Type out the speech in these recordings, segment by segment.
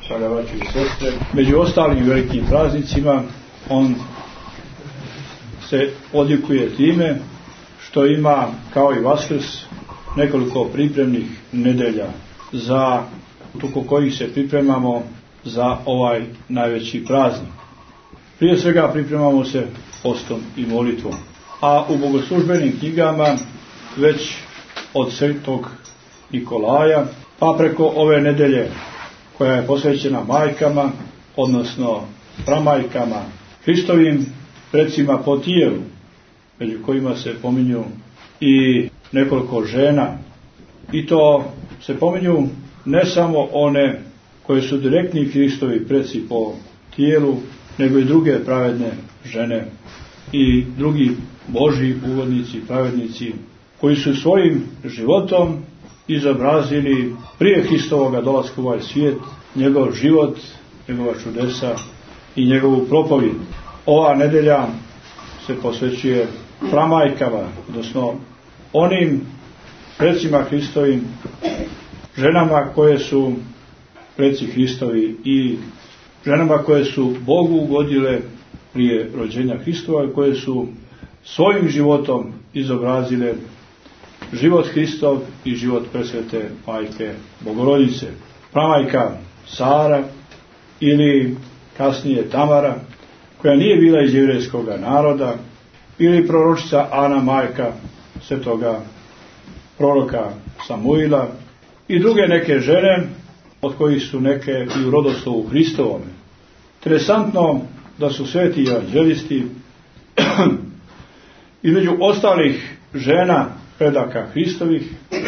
draga braćo i sestre, među ostalim velikim praznicima on se odlikuje time što ima, kao i Vaskrs, nekoliko pripremnih nedelja oko kojih se pripremamo za ovaj najveći praznik. Prije svega pripremamo se postom i molitvom, a u bogoslužbenim knjigama već od Svetog Nikolaja pa preko ove nedelje koja je posvećena majkama, odnosno pramajkama, Hristovim precima po tijelu, među kojima se pominju i nekoliko žena, i to se pominju ne samo one koje su direktni Hristovi preci po tijelu, nego i druge pravedne žene i drugi Božji ugodnici, pravednici, koji su svojim životom izobrazili prije Hristovoga dolaska u ovaj svijet njegov život, njegova čudesa i njegovu propovijed. Ova nedelja se posvećuje pramajkama, odnosno onim precima Hristovim, ženama koje su preci Hristovi i ženama koje su Bogu ugodile prije rođenja Hristova i koje su svojim životom izobrazile život Hristov i život presvete majke Bogorodice. Pramajka Sara ili kasnije Tamara, koja nije bila iz jevrejskog naroda, ili proročica Ana, majka svetoga proroka Samuila, i druge neke žene, od kojih su neke i u rodoslovu Hristovome. Interesantno da su sveti evanđelisti između ostalih žena predaka Hristovih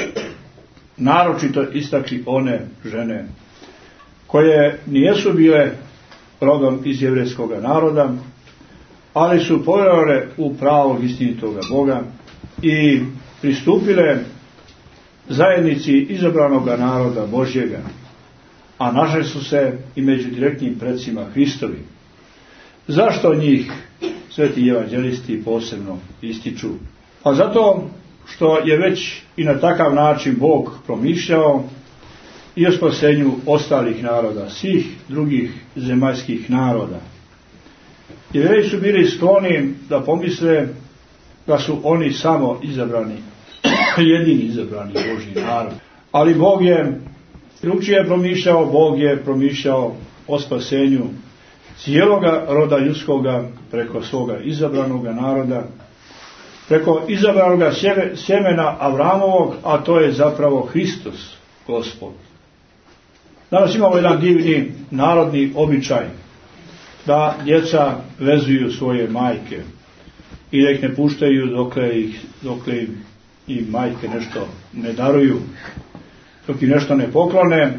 naročito istakli one žene koje nijesu bile rodom iz jevrejskog naroda, ali su povjerovale u pravog istinitoga Boga i pristupile zajednici izabranog naroda Božjega, a našle su se i među direktnim precima Hristovi. Zašto njih sveti evanđelisti posebno ističu? Pa zato što je već i na takav način Bog promišljao i o spasenju ostalih naroda, svih drugih zemaljskih naroda. Jevreji su bili skloni da pomisle da su oni samo izabrani, jedini izabrani Božji narod. Ali Bog je drugčije promišljao, Bog je promišljao o spasenju cijeloga roda ljudskoga preko svoga izabranoga naroda, preko izabranoga sjemena Avramovog, a to je zapravo Hristos, Gospod. Danas imamo jedan divni narodni običaj da djeca vezuju svoje majke i da ih ne puštaju dokle im majke nešto ne daruju, dok im nešto ne poklone,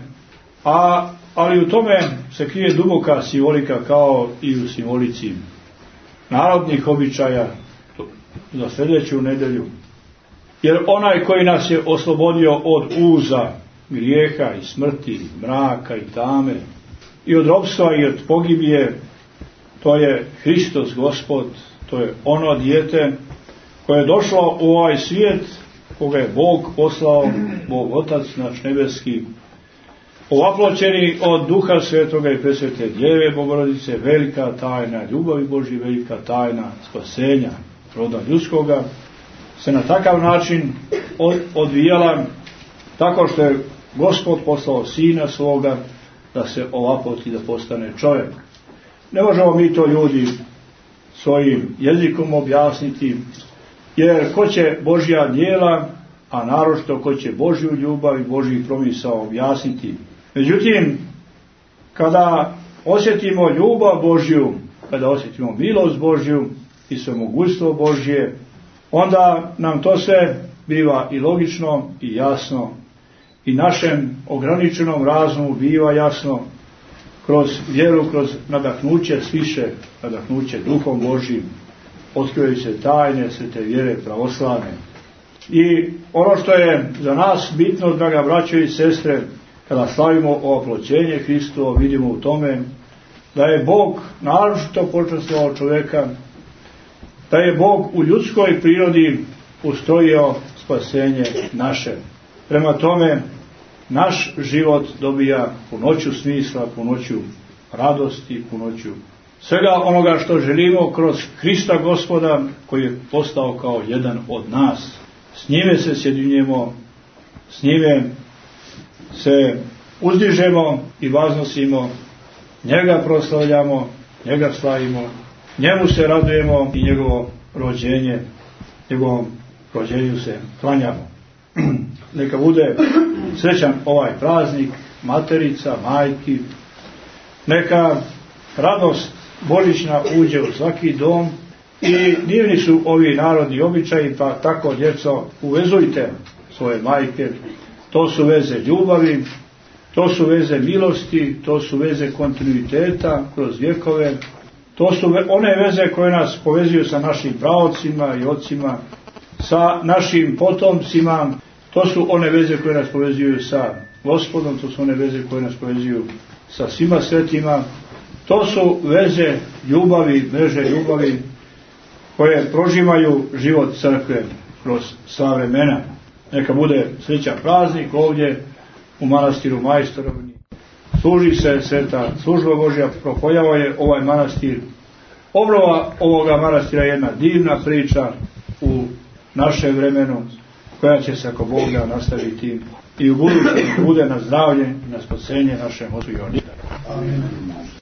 ali u tome se krije duboka simbolika, kao i u simbolici narodnih običaja za sljedeću nedelju. Jer onaj koji nas je oslobodio od uza grijeha i smrti, mraka i tame, i od ropstva i od pogibije, to je Hristos Gospod, to je ono dijete koje je došlo u ovaj svijet, koga je Bog poslao, Bog Otac naš nebeski, ovaploćeni od Duha Svetoga i presvete Djeve Bogorodice, velika tajna ljubavi Božji, velika tajna spasenja roda ljudskoga, se na takav način odvijala tako što je Gospod poslao Sina svoga da se ovaploti, da postane čovjek. Ne možemo mi to ljudi svojim jezikom objasniti, jer ko će Božja djela, a naročito ko će Božju ljubav i Božji promisao objasniti. Međutim, kada osjetimo ljubav Božju, kada osjetimo milost Božju i svemogućstvo Božje, onda nam to sve biva i logično i jasno, i našem ograničenom razumu biva jasno kroz vjeru, kroz nadahnuće sviše, nadahnuće Duhom Božjim, otkrivaju se tajne svete vjere pravoslavne. I ono što je za nas bitno, draga braćo i sestre, kada slavimo ovaploćenje Hristovo, vidimo u tome da je Bog naročito počastvovao čovjeka, da je Bog u ljudskoj prirodi ustrojio spasenje naše. Prema tome, naš život dobija punoću smisla, punoću radosti, punoću svega onoga što želimo kroz Krista Gospoda koji je postao kao jedan od nas. S njime se sjedinjujemo, s njime se uzdižemo i vaznosimo, njega proslavljamo, njega slavimo, njemu se radujemo i njegovom rođenju se klanjamo. Neka bude srećan ovaj praznik materica, majki, neka radost božićna uđe u svaki dom i divni su ovi narodni običaji, pa tako djeco uvezujte svoje majke. To su veze ljubavi, to su veze milosti, to su veze kontinuiteta kroz vjekove, to su one veze koje nas povezuju sa našim praocima i ocima, sa našim potomcima, to su one veze koje nas povezuju sa Gospodom, to su one veze koje nas povezuju sa svima svetima, to su veze ljubavi, mreže ljubavi koje prožimaju život crkve kroz sva vremena. Neka bude srećan praznik ovdje u manastiru Majstorovni. Služi se sveta služba Božja, propojava je ovaj manastir. Obnova ovoga manastira je jedna divna priča u našem vremenu koja će se ako Bog da nastaviti i u budućnosti bude na zdravlje i na spasenje našem Otcu i Amen.